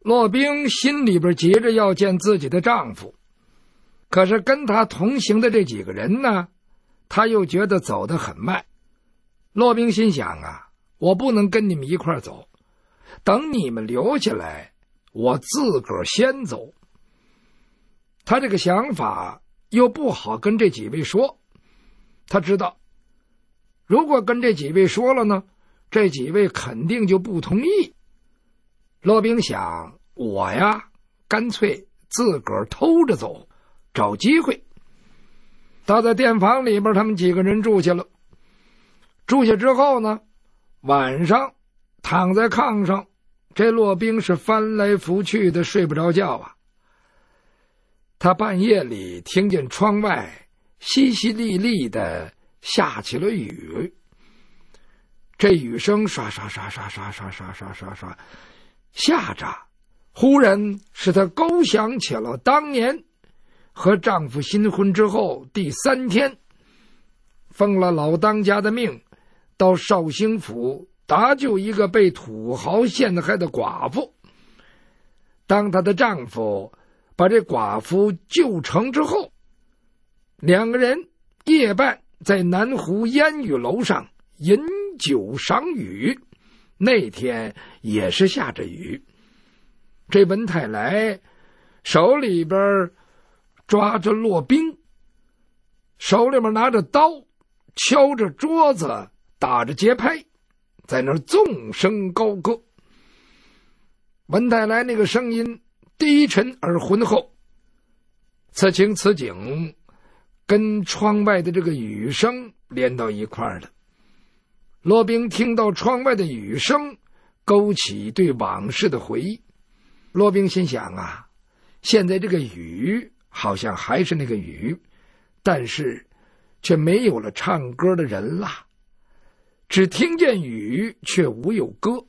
骆冰心里边急着要见自己的丈夫，可是跟他同行的这几个人呢，他又觉得走得很慢。骆冰心想啊，我不能跟你们一块走，等你们留下来，我自个儿先走。他这个想法又不好跟这几位说，他知道如果跟这几位说了呢，这几位肯定就不同意。骆冰想，我呀干脆自个儿偷着走，找机会。他在店房里边，他们几个人住下了。住下之后呢，晚上躺在炕上，这骆冰是翻来覆去的睡不着觉啊。他半夜里听见窗外淅淅沥沥的下起了雨，这雨声刷刷刷刷刷刷刷刷刷刷下着，忽然使她勾想起了当年和丈夫新婚之后第3天，奉了老当家的命，到绍兴府搭救一个被土豪陷害的寡妇。当她的丈夫把这寡妇救成之后，两个人夜半在南湖烟雨楼上饮酒赏雨。那天也是下着雨，这文太来手里边抓着骆冰，手里面拿着刀，敲着桌子，打着节拍，在那儿纵声高歌。文太来那个声音低沉而浑厚，此情此景跟窗外的这个雨声连到一块儿了。骆冰听到窗外的雨声，勾起对往事的回忆。骆冰心想啊，现在这个雨好像还是那个雨，但是却没有了唱歌的人了，只听见雨却无有歌。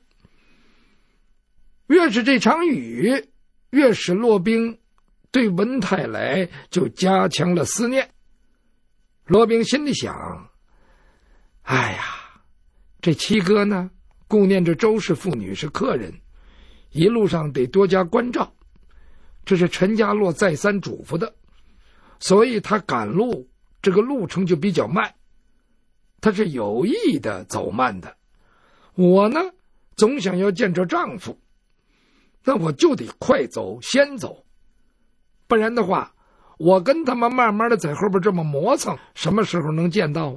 越是这场雨，越使骆冰对文太来就加强了思念。骆冰心里想，哎呀，这七哥呢，顾念着周氏妇女是客人，一路上得多加关照，这是陈家洛再三嘱咐的，所以他赶路这个路程就比较慢，他是有意的走慢的。我呢，总想要见着丈夫，那我就得快走，先走，不然的话，我跟他们慢慢的在后边这么磨蹭，什么时候能见到啊？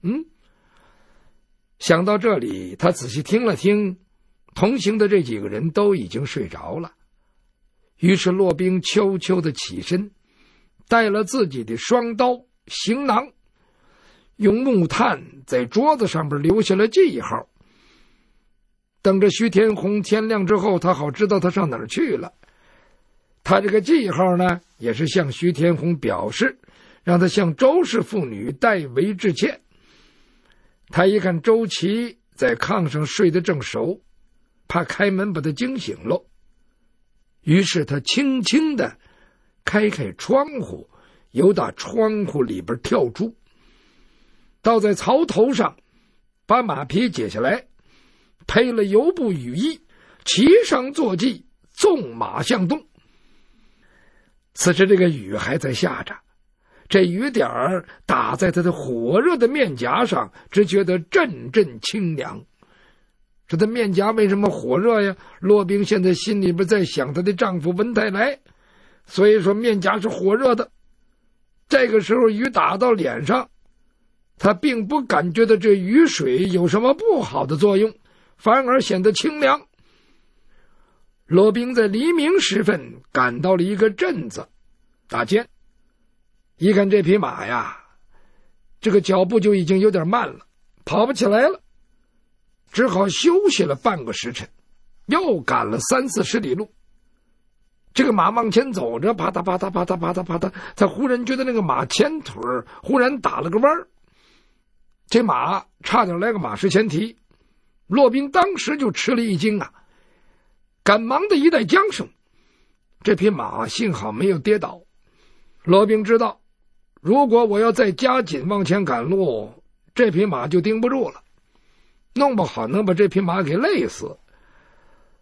想到这里，他仔细听了听，同行的这几个人都已经睡着了。于是骆冰悄悄地起身，带了自己的双刀、行囊，用木炭在桌子上边留下了记号。等着徐天红天亮之后，他好知道他上哪儿去了。他这个记号呢，也是向徐天红表示，让他向周氏妇女代为致歉。他一看周琦在炕上睡得正熟，怕开门把他惊醒了，于是他轻轻地开窗户，由打窗户里边跳出，倒在槽头上，把马皮解下来，配了油布雨衣，骑上坐骑，纵马向东。此时这个雨还在下着，这雨点儿打在他的火热的面颊上，只觉得阵阵清凉。这他面颊为什么火热呀？骆冰现在心里边在想她的丈夫文太来，所以说面颊是火热的。这个时候雨打到脸上，他并不感觉到这雨水有什么不好的作用，反而显得清凉。骆冰在黎明时分赶到了一个镇子大街，一看这匹马呀，这个脚步就已经有点慢了，跑不起来了，只好休息了半个时辰，又赶了30-40里路。这个马往前走着，啪嗒啪嗒啪嗒啪嗒啪嗒，他忽然觉得那个马前腿忽然打了个弯儿，这马差点来个马失前蹄。骆冰当时就吃了一惊啊，赶忙的一带缰绳，这匹马幸好没有跌倒。骆冰知道，如果我要再加紧往前赶路，这匹马就盯不住了，弄不好能把这匹马给累死。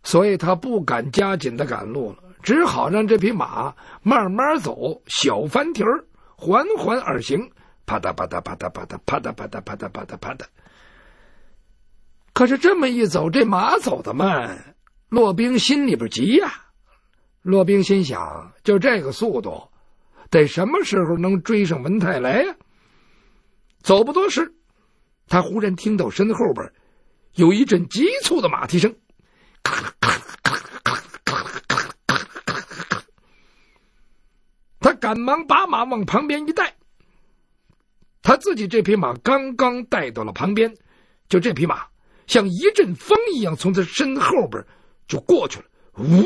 所以他不敢加紧的赶路了，只好让这匹马慢慢走，小翻蹄儿，缓缓而行，啪嗒啪嗒啪嗒啪嗒啪嗒啪嗒啪嗒啪嗒啪嗒。可是这么一走，这马走得慢，骆宾心里边急呀。骆宾心想，就这个速度，得什么时候能追上文泰来呀？走不多时，他忽然听到身后边有一阵急促的马蹄声，他赶忙把马往旁边一带，他自己这匹马刚刚带到了旁边，就这匹马像一阵风一样从他身后边就过去了。呜！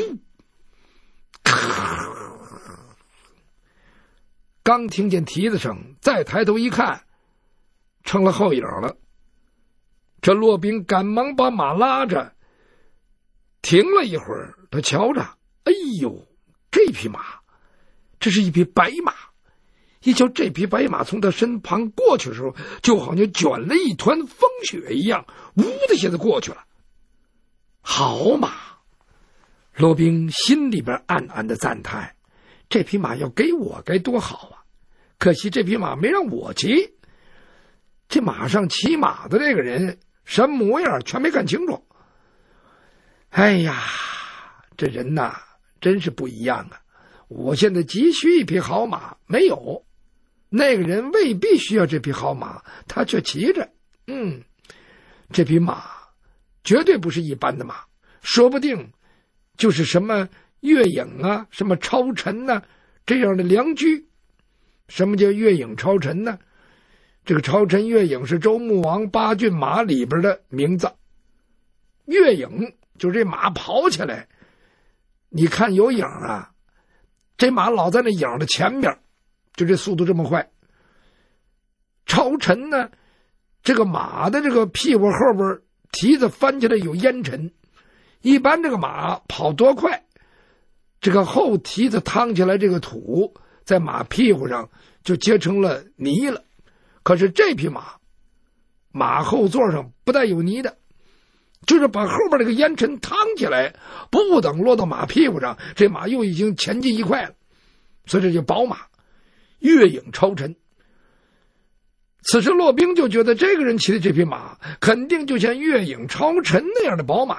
刚听见蹄子声，再抬头一看，成了后影了。这骆宾赶忙把马拉着，停了一会儿，他瞧着，哎呦，这匹马，这是一匹白马。一瞧这匹白马从他身旁过去的时候，就好像卷了一团风雪一样，呜的一下子过去了。好马！骆宾心里边暗暗的赞叹，这匹马要给我该多好啊！可惜这匹马没让我骑。这马上骑马的这个人什么模样全没看清楚。哎呀，这人呐真是不一样啊！我现在急需一匹好马，没有，那个人未必需要这匹好马，他却骑着。这匹马绝对不是一般的马，说不定就是什么月影啊，什么超尘啊，这样的良驹。什么叫月影超尘呢？这个超尘月影是周穆王八骏马里边的名字。月影就是这马跑起来，你看有影啊，这马老在那影的前边，就这速度这么快。超尘呢，这个马的这个屁股后边蹄子翻起来有烟尘，一般这个马跑多快，这个后蹄子趟起来，这个土在马屁股上就结成了泥了。可是这匹马，马后座上不带有泥的，就是把后边这个烟尘趟起来，不等落到马屁股上，这马又已经前进一块了。所以这就宝马，月影超尘。此时骆宾就觉得这个人骑的这匹马肯定就像月影超尘那样的宝马。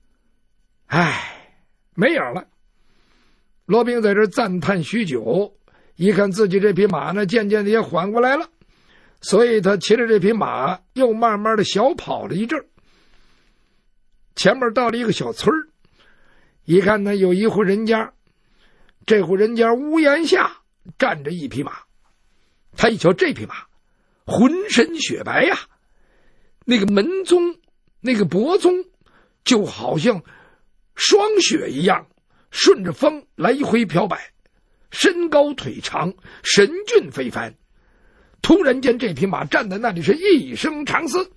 没影了。骆宾在这赞叹许久，一看自己这匹马呢渐渐的也缓过来了，所以他骑着这匹马又慢慢的小跑了一阵。前面到了一个小村一看呢有一户人家，这户人家屋檐下站着一匹马。他一瞧这匹马浑身雪白呀，那个门鬃那个脖鬃就好像霜雪一样，顺着风来回飘摆，身高腿长，神俊非凡。突然间这匹马站在那里是一声长嘶，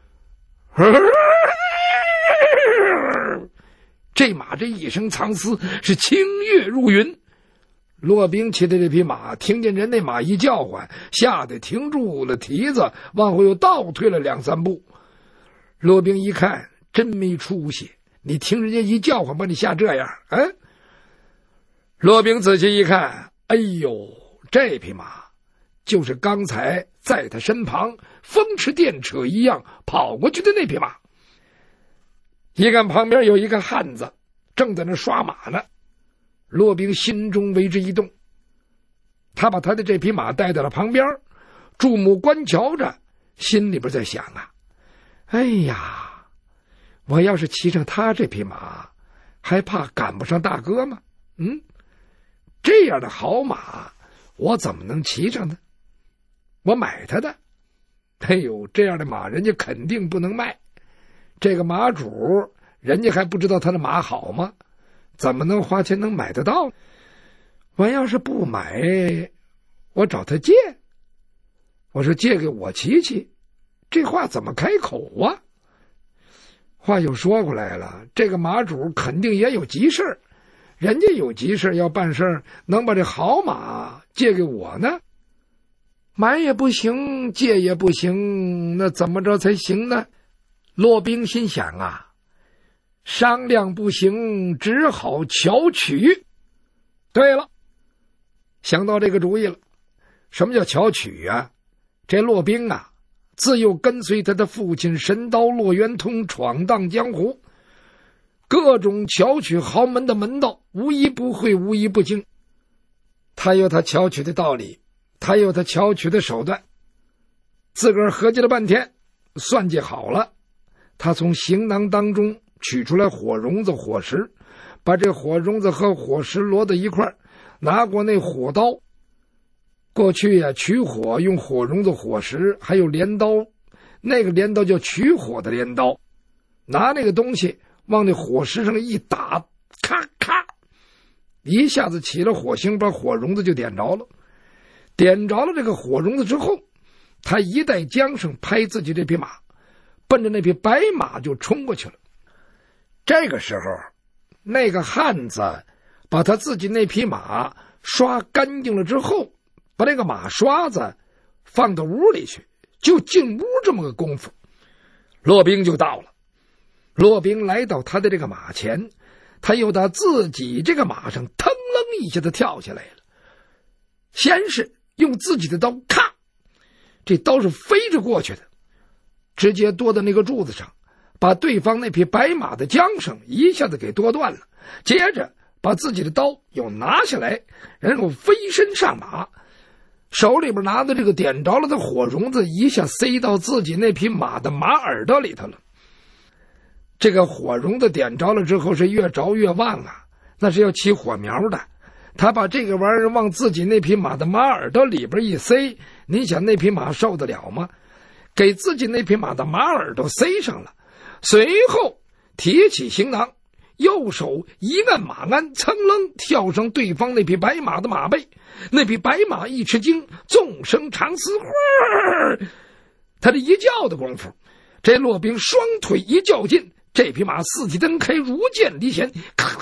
这马这一声长嘶是清越入云。骆宾骑的这匹马听见人那马一叫唤，吓得停住了蹄子，往后又倒退了2、3步。骆宾一看真没出息，你听人家一叫唤把你吓这样啊！骆宾仔细一看，哎呦，这匹马就是刚才在他身旁风驰电掣一样跑过去的那匹马。一看旁边有一个汉子正在那刷马呢，骆宾心中为之一动。他把他的这匹马带到了旁边，注目观瞧着，心里边在想啊，哎呀，我要是骑上他这匹马，还怕赶不上大哥吗？这样的好马我怎么能骑上呢？我买他的。哎呦，这样的马人家肯定不能卖，这个马主人家还不知道他的马好吗？怎么能花钱能买得到？我要是不买，我找他借，我说借给我骑骑，这话怎么开口啊？话又说过来了，这个马主肯定也有急事，人家有急事要办事，能把这好马借给我呢？买也不行，借也不行，那怎么着才行呢？骆宾心想啊， 商量不行，只好巧取。对了，想到这个主意了。什么叫巧取啊？这骆宾啊，自幼跟随他的父亲神刀骆元通闯荡江湖，各种巧取豪门的门道，无一不会，无一不精。他有他巧取的道理，他有他巧取的手段。自个儿合计了半天，算计好了，他从行囊当中取出来火绒子、火石，把这火绒子和火石摞在一块，拿过那火刀。过去呀，取火用火绒子、火石，还有镰刀，那个镰刀叫取火的镰刀，拿那个东西往那火石上一打，咔咔，一下子起了火星，把火绒子就点着了。点着了这个火绒子之后，他一带缰绳，拍自己这匹马，奔着那匹白马就冲过去了。这个时候，那个汉子把他自己那匹马刷干净了之后，把那个马刷子放到屋里去，就进屋这么个功夫，骆宾就到了。骆宾来到他的这个马前，他又到自己这个马上腾楞一下子跳下来了。先是用自己的刀，咔，这刀是飞着过去的，直接剁到那个柱子上，把对方那匹白马的缰绳一下子给剁断了。接着把自己的刀又拿下来，然后飞身上马，手里边拿的这个点着了的火绒子一下塞到自己那匹马的马耳朵里头了。这个火绒子点着了之后是越着越旺啊，那是要起火苗的。他把这个玩意儿往自己那匹马的马耳朵里边一塞，你想那匹马受得了吗？给自己那匹马的马耳朵塞上了，随后提起行囊，右手一按马鞍，噌楞跳上对方那匹白马的马背。那匹白马一吃惊，纵声长嘶，他这一叫的功夫，这骆宾双腿一较劲，这匹马四蹄蹬开，如箭离弦，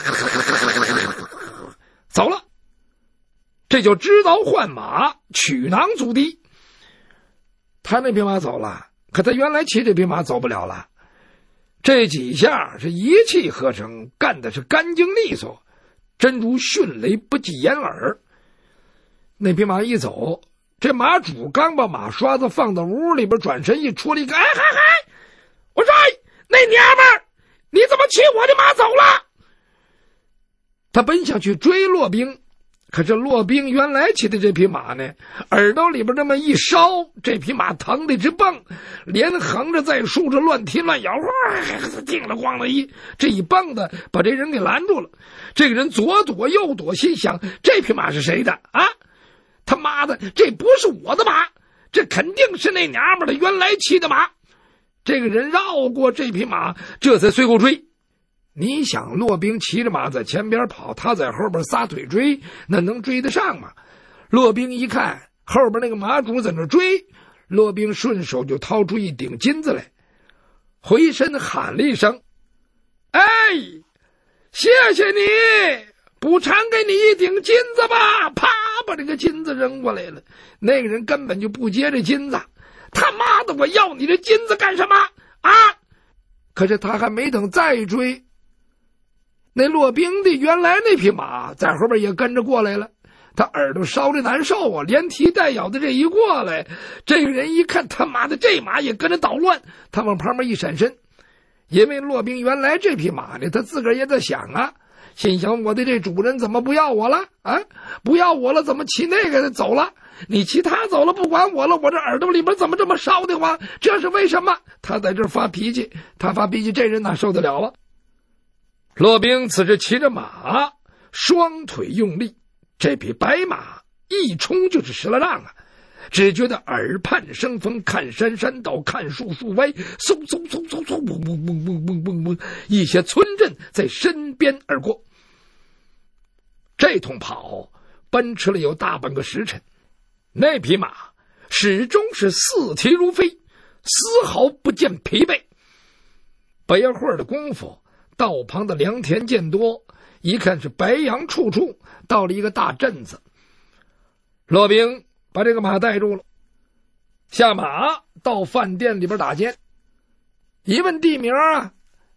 走了。这就知刀换马，取囊阻敌。他那匹马走了，可他原来骑这匹马走不了了。这几下是一气呵成，干的是干净利索，真如迅雷不及掩耳。那匹马一走，这马主刚把马刷子放到屋里边，转身一出了一个，哎嗨嗨！我说那娘们儿，你怎么骑我的马走了？他本想去追骆宾，可是骆宾原来骑的这匹马呢，耳朵里边那么一烧，这匹马疼得直蹦，连横着再竖着乱踢乱咬，叮了咣了一，这一蹦的把这人给拦住了。这个人左躲右躲，心想这匹马是谁的啊？他妈的，这不是我的马，这肯定是那娘们的原来骑的马。这个人绕过这匹马，这才随后追。你想骆宾骑着马在前边跑，他在后边撒腿追，那能追得上吗？骆宾一看后边那个马主在那追，骆宾顺手就掏出一顶金子来，回身喊了一声，哎，谢谢你，补偿给你一顶金子吧。啪，把这个金子扔过来了。那个人根本就不接这金子，他妈的，我要你这金子干什么啊？可是他还没等再追，那骆宾的原来那匹马在后边也跟着过来了。他耳朵烧着难受啊，连踢带咬的这一过来，这个人一看他妈的这马也跟着捣乱，他往旁边一闪身。因为骆宾原来这匹马呢，他自个儿也在想啊，心想我的这主人怎么不要我了啊？不要我了，怎么骑那个走了？你骑他走了，不管我了，我这耳朵里边怎么这么烧的慌？这是为什么？他在这发脾气，他发脾气，这人哪受得了啊？骆宾此时骑着马，双腿用力，这匹白马一冲就是10来丈啊！只觉得耳畔生风，看山山倒，看树树歪，嗖嗖嗖嗖嗖，嗡嗡嗡嗡嗡嗡嗡，一些村镇在身边而过。这通跑奔驰了有大半个时辰，那匹马始终是四蹄如飞，丝毫不见疲惫。不一会儿的功夫，道旁的良田见多，一看是白杨处处，到了一个大镇子。骆宾把这个马带住了，下马到饭店里边打尖，一问地名啊，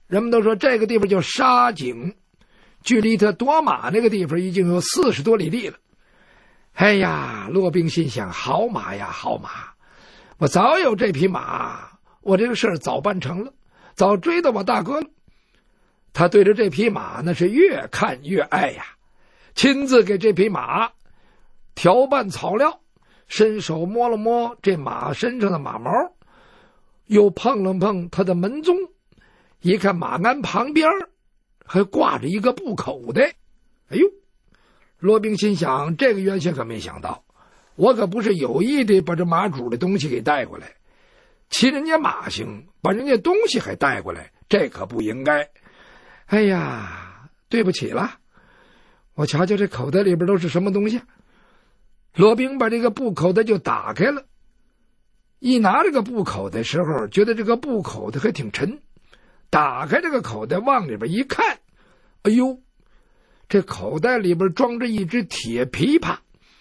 人们都说这个地方叫沙井，距离他夺马那个地方已经有40多里地了。哎呀，骆宾心想，好马呀好马，我早有这匹马，我这个事儿早办成了，早追到我大哥了。他对着这匹马那是越看越爱呀，亲自给这匹马调拌草料，伸手摸了摸这马身上的马毛，又碰了碰他的门鬃，一看马鞍旁边还挂着一个布口袋。哎呦，骆宾心想，这个原先可没想到，我可不是有意的把这马主的东西给带过来，骑人家马行，把人家东西还带过来，这可不应该。哎呀，对不起了，我瞧瞧这口袋里边都是什么东西。骆宾把这个布口袋就打开了，一拿这个布口袋的时候，觉得这个布口袋还挺沉，打开这个口袋往里边一看，哎呦，这口袋里边装着一只铁琵琶。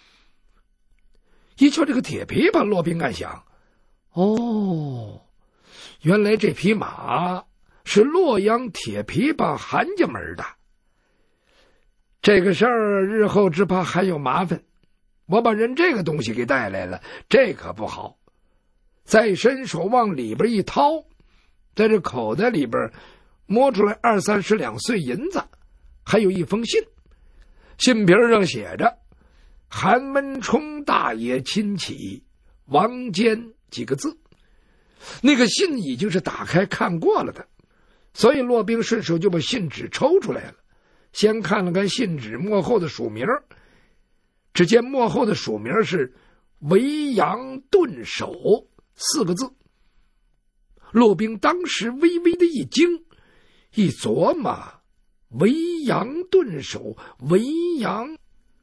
一瞧这个铁琵琶，骆宾暗想，哦，原来这匹马是洛阳铁琵琶韩家门的。这个事儿日后只怕还有麻烦，我把人这个东西给带来了，这可不好。再伸手往里边一掏，在这口袋里边摸出来20-30两碎银子，还有一封信，信皮上写着韩文冲大爷亲启王坚几个字。那个信已经是打开看过了的，所以骆宾顺手就把信纸抽出来了，先看了看信纸末后的署名，只见末后的署名是维扬顿首4个字。骆宾当时微微的一惊，一琢磨，维扬顿首，维扬，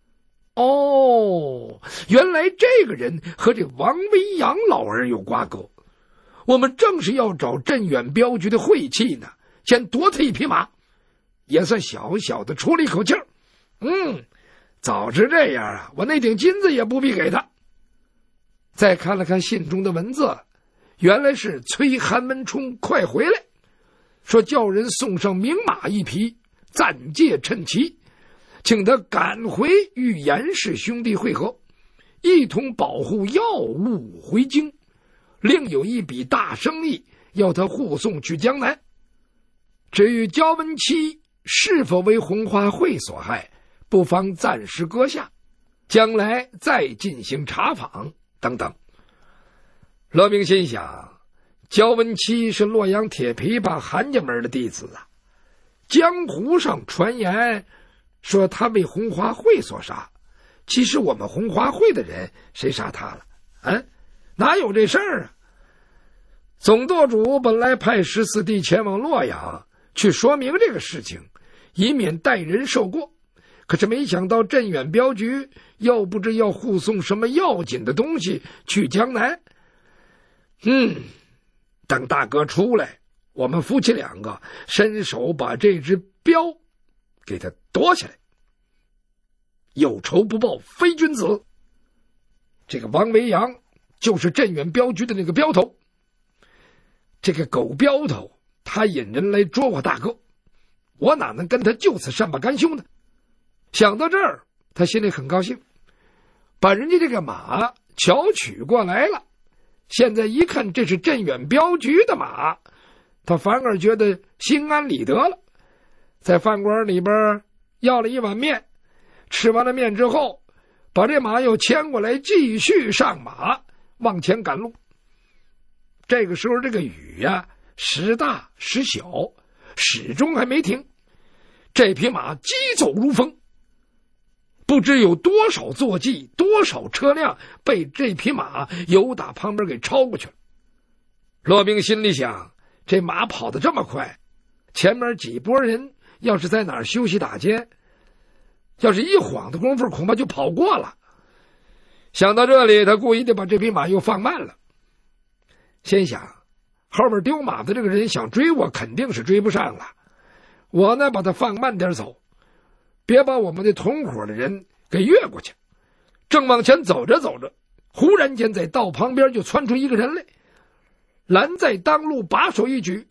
哦，原来这个人和这王维扬老儿有瓜葛，我们正是要找镇远镖局的晦气呢，先夺他一匹马，也算小小的出了一口气儿。早知这样啊，我那顶金子也不必给他。再看了看信中的文字，原来是催韩文冲快回来，说叫人送上名马一匹，暂借趁骑，请他赶回与严氏兄弟会合，一同保护药物回京，另有一笔大生意要他护送去江南。至于焦文期是否为红花会所害，不妨暂时搁下，将来再进行查访等等。骆宾心想，焦文期是洛阳铁琵琶韩家门的弟子啊，江湖上传言说他被红花会所杀，其实我们红花会的人谁杀他了？哪有这事儿啊？总舵主本来派14弟前往洛阳去说明这个事情，以免带人受过，可是没想到镇远镖局又不知要护送什么要紧的东西去江南。等大哥出来，我们夫妻2个伸手把这只镖给他夺起来。有仇不报非君子。这个王维扬就是镇远镖局的那个镖头，这个狗镖头他引人来捉我大哥，我哪能跟他就此善罢甘休呢？想到这儿，他心里很高兴，把人家这个马巧取过来了。现在一看这是镇远镖局的马，他反而觉得心安理得了。在饭馆里边要了一碗面，吃完了面之后，把这马又牵过来，继续上马往前赶路。这个时候这个雨呀，时大时小，始终还没停。这匹马疾走如风，不知有多少坐骑，多少车辆被这匹马由打旁边给超过去了。骆宾心里想，这马跑得这么快，前面几拨人要是在哪儿休息打尖，要是一晃的功夫恐怕就跑过了。想到这里，他故意的把这匹马又放慢了，心想后边丢马的这个人想追我肯定是追不上了，我呢把他放慢点走，别把我们的同伙的人给越过去。正往前走着走着，忽然间在道旁边就窜出一个人来， 拦在当路，把手一举，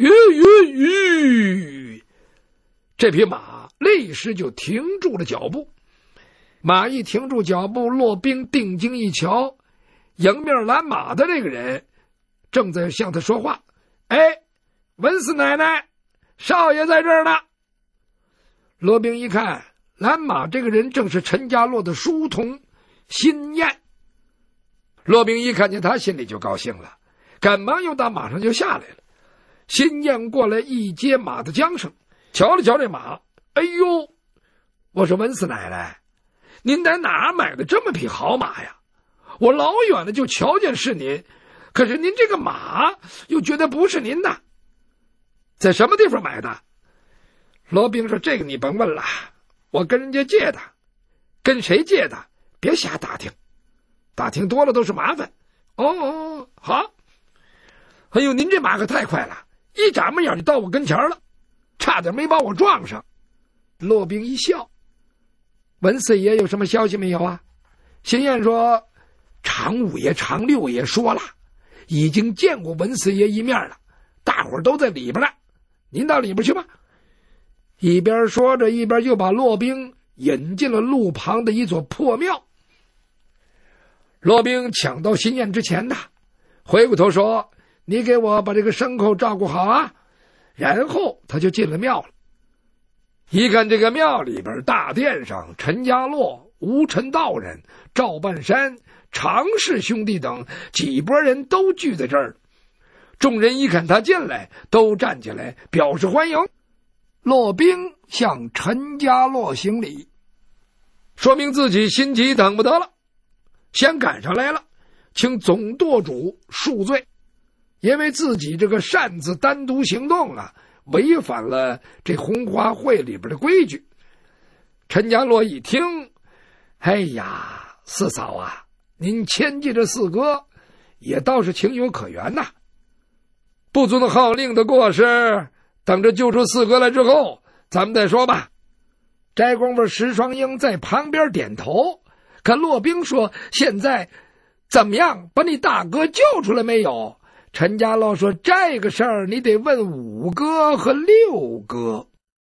吁，这匹马立时就停住了脚步。马一停住脚步，骆宾定睛一瞧，迎面拦马的这个人正在向他说话。哎，文四奶奶，少爷在这儿呢。骆宾一看，拦马这个人正是陈家洛的书童辛晏。骆宾一看见他，心里就高兴了，赶忙又打马上就下来了。辛晏过来一接马的缰绳，瞧了瞧这马，哎呦，我说文四奶奶，您在哪儿买的这么匹好马呀？我老远的就瞧见是您，可是您这个马又觉得不是您的，在什么地方买的？罗宾说：“这个你甭问了，我跟人家借的。跟谁借的？别瞎打听，打听多了都是麻烦。哦，好。哎呦，您这马可太快了，一眨巴眼就到我跟前了，差点没把我撞上。”骆宾一笑：“文四爷有什么消息没有啊？”辛晏说：“常五爷、常六爷说了，已经见过文四爷一面了，大伙儿都在里边了，您到里边去吧。”一边说着，一边就把骆宾引进了路旁的一座破庙。骆宾抢到辛晏之前呢，回过头说：“你给我把这个牲口照顾好啊。”然后他就进了庙了。一看这个庙里边，大殿上陈家洛、吴陈道人、赵半山、常氏兄弟等几拨人都聚在这儿。众人一看他进来，都站起来表示欢迎。骆宾向陈家洛行礼，说明自己心急等不得了，先赶上来了，请总舵主恕罪，因为自己这个擅自单独行动啊，违反了这红花会里边的规矩。陈家洛一听，哎呀，四嫂啊，您牵记着四哥也倒是情有可原呐。不遵号令的过失，等着救出四哥来之后咱们再说吧。这功夫石双英在旁边点头，可骆宾说：“现在怎么样，把你大哥救出来没有？”陈家洛说：“这个事儿你得问五哥和六哥。”